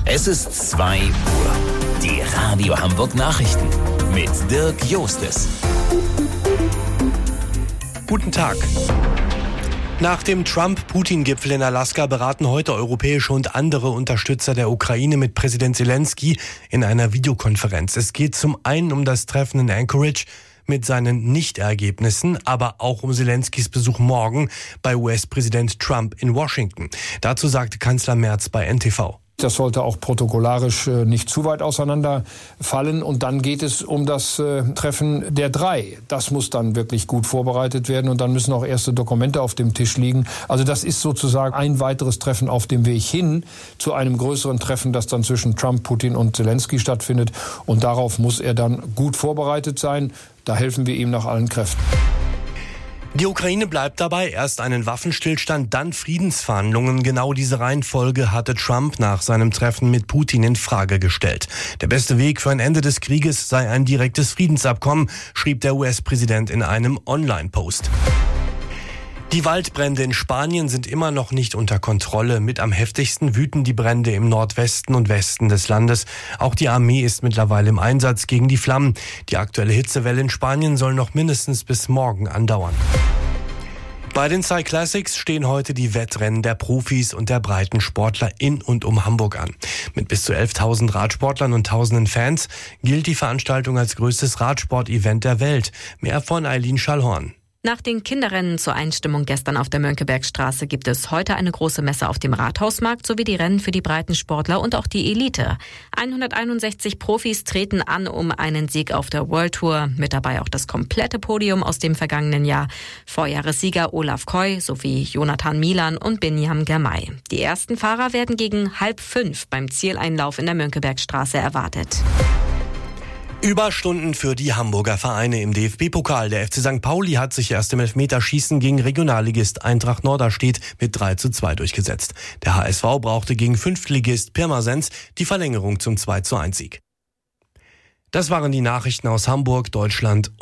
Es ist 2 Uhr. Die Radio Hamburg Nachrichten mit Dirk Jostes. Guten Tag. Nach dem Trump-Putin-Gipfel in Alaska beraten heute europäische und andere Unterstützer der Ukraine mit Präsident Zelensky in einer Videokonferenz. Es geht zum einen um das Treffen in Anchorage mit seinen Nichtergebnissen, aber auch um Zelenskys Besuch morgen bei US-Präsident Trump in Washington. Dazu sagte Kanzler Merz bei NTV. Das sollte auch protokollarisch nicht zu weit auseinanderfallen. Und dann geht es um das Treffen der 3. Das muss dann wirklich gut vorbereitet werden und dann müssen auch erste Dokumente auf dem Tisch liegen. Also das ist sozusagen ein weiteres Treffen auf dem Weg hin zu einem größeren Treffen, das dann zwischen Trump, Putin und Zelensky stattfindet. Und darauf muss er dann gut vorbereitet sein. Da helfen wir ihm nach allen Kräften. Die Ukraine bleibt dabei, erst einen Waffenstillstand, dann Friedensverhandlungen. Genau diese Reihenfolge hatte Trump nach seinem Treffen mit Putin in Frage gestellt. Der beste Weg für ein Ende des Krieges sei ein direktes Friedensabkommen, schrieb der US-Präsident in einem Online-Post. Die Waldbrände in Spanien sind immer noch nicht unter Kontrolle. Mit am heftigsten wüten die Brände im Nordwesten und Westen des Landes. Auch die Armee ist mittlerweile im Einsatz gegen die Flammen. Die aktuelle Hitzewelle in Spanien soll noch mindestens bis morgen andauern. Bei den Cyclassics stehen heute die Wettrennen der Profis und der Breitensportler in und um Hamburg an. Mit bis zu 11.000 Radsportlern und tausenden Fans gilt die Veranstaltung als größtes Radsport-Event der Welt. Mehr von Eileen Schallhorn. Nach den Kinderrennen zur Einstimmung gestern auf der Mönckebergstraße gibt es heute eine große Messe auf dem Rathausmarkt sowie die Rennen für die Breitensportler und auch die Elite. 161 Profis treten an um einen Sieg auf der World Tour. Mit dabei auch das komplette Podium aus dem vergangenen Jahr. Vorjahressieger Olaf Koy sowie Jonathan Milan und Binyam Girmay. Die ersten Fahrer werden gegen 4:30 beim Zieleinlauf in der Mönckebergstraße erwartet. Überstunden für die Hamburger Vereine im DFB-Pokal. Der FC St. Pauli hat sich erst im Elfmeterschießen gegen Regionalligist Eintracht Norderstedt mit 3:2 durchgesetzt. Der HSV brauchte gegen Fünftligist Pirmasens die Verlängerung zum 2:1 Sieg. Das waren die Nachrichten aus Hamburg, Deutschland